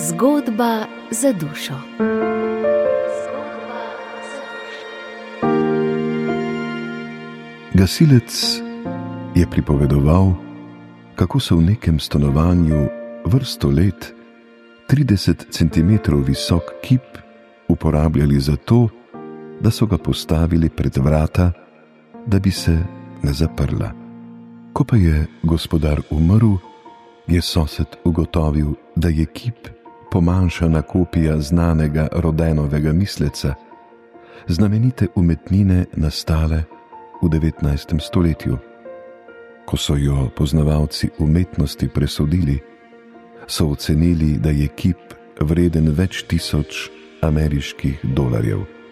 Zgodba za dušo. Gasilec je pripovedoval, kako so v nekem stanovanju vrsto let 30 cm visok kip uporabljali za to, da so ga postavili pred vrata, da bi se ne zaprla. Ko pa je gospodar umrl, je sosed ugotovil, da je kip pomanjšana kopija znanega Rodenovega misleca, znamenite umetnine nastale v 19. stoletju. Ko so jo poznavalci umetnosti presodili, so ocenili, da je kip vreden več tisoč ameriških dolarjev.